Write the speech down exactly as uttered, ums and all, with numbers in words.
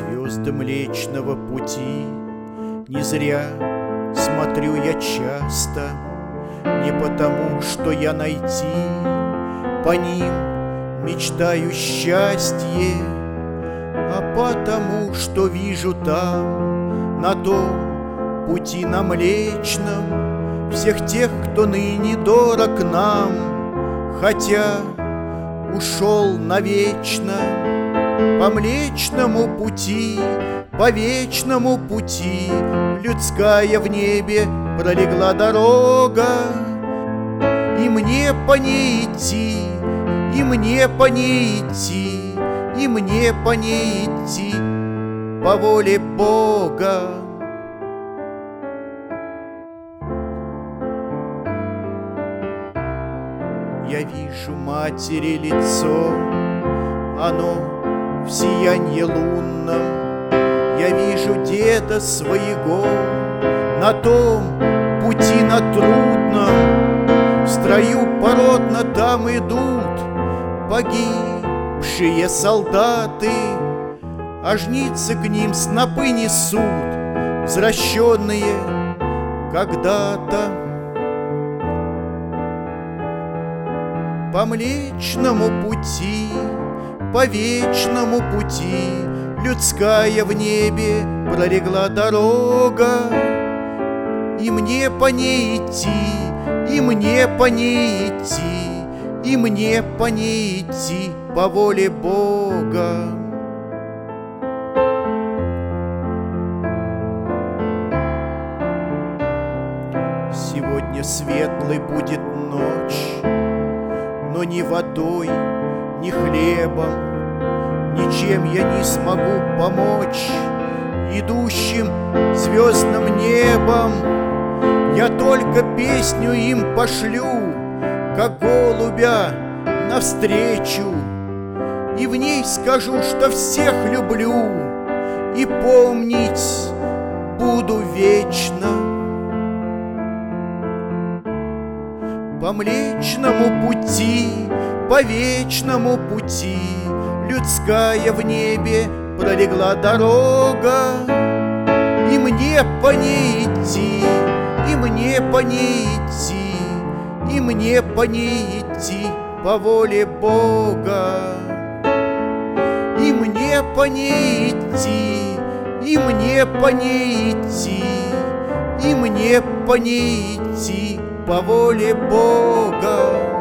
звезды Млечного Пути. Не зря смотрю я часто, не потому, что я найти по ним мечтаю счастье, а потому, что вижу там, на том пути на Млечном, всех тех, кто ныне дорог нам, хотя ушел навечно. По Млечному пути, по вечному пути людская в небе пролегла дорога, и мне по ней идти, и мне по ней идти, и мне по ней идти по воле Бога. Я вижу матери лицо, оно в сиянье лунном. Я вижу деда своего на том пути на трудном. В строю поротно там идут погибшие солдаты, а жницы к ним снопы несут, возвращенные когда-то. По Млечному пути, по вечному пути людская в небе пролегла дорога, и мне по ней идти, и мне по ней идти, и мне по ней идти по воле Бога. Сегодня светлой будет ночь, но ни водой, ни хлебом, ничем я не смогу помочь идущим звездным небом. Я только песню им пошлю, как голубя навстречу, и в ней скажу, что всех люблю и помнить буду вечно. По Млечному пути, по вечному пути людская в небе пролегла дорога, и мне по ней идти, и мне по ней идти, и мне по ней идти по воле Бога. И мне по ней идти, и мне по ней идти, и мне по ней идти по воле Бога.